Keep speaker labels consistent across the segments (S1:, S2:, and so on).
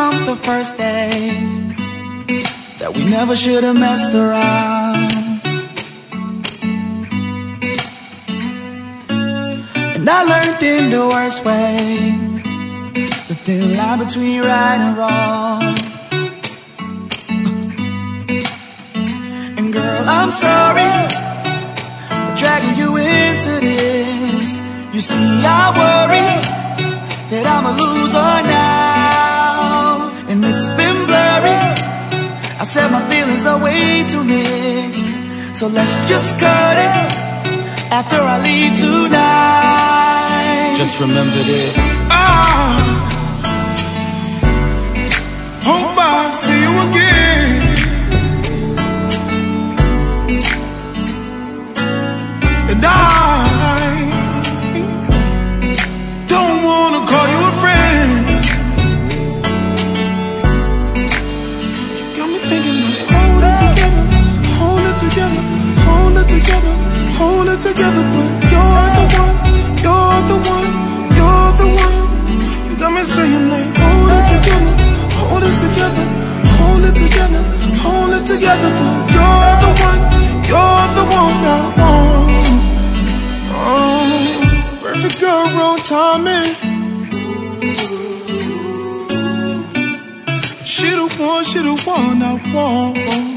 S1: from the first day that we never should have messed around. And I learned in the worst way the thin line between right and wrong. And girl, I'm sorry for dragging you into this. You see, I worry that I'm a loser now, and it's been blurry. I said my feelings are way too mixed, so let's just cut it after I leave tonight.
S2: Just remember this.
S3: Hope I see you again. And I don't wanna call you a friend. You got me thinking like, hold it together, hold it together, hold it together, hold it together. But you're the one, you're the one, you're the one. You got me saying like, hold it together, hold it together, hold it together, hold it together. But you're the one, you're the one I want. Oh, perfect girl, wrong timing. She the one I want.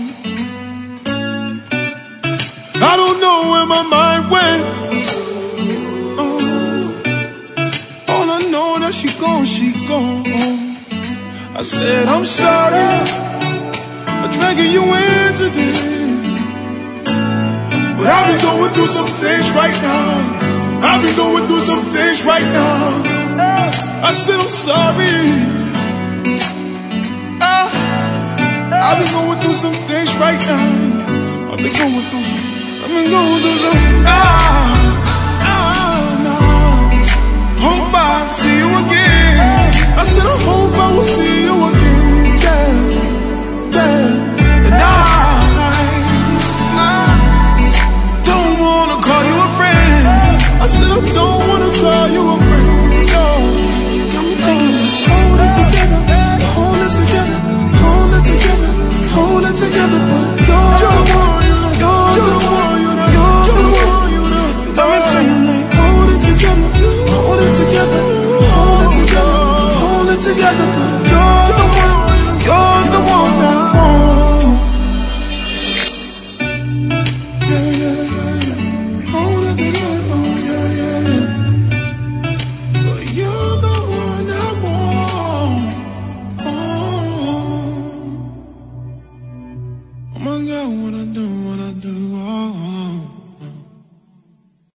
S3: I don't know where my mind went. Oh, all I know that she gone. I said I'm sorry for dragging you into this, but I've been going through some things right now. I've been going through some things right now. I said I'm sorry. I've been going through some things right now. I've been going through some. Hope I see you again. I said I hope I will see you again. Yeah. And I don't wanna call you a friend. I said I don't wanna call you a friend. No. Got me thinking, hold it together, hold it together, hold it together, hold it together. But you're the one, you're the one, you're the one. You got me saying like, hold it together, hold it together, hold it together, hold it together. But you're the one I want. Yeah. Hold it together, oh yeah. But you're the one I want. Oh my God, what I do.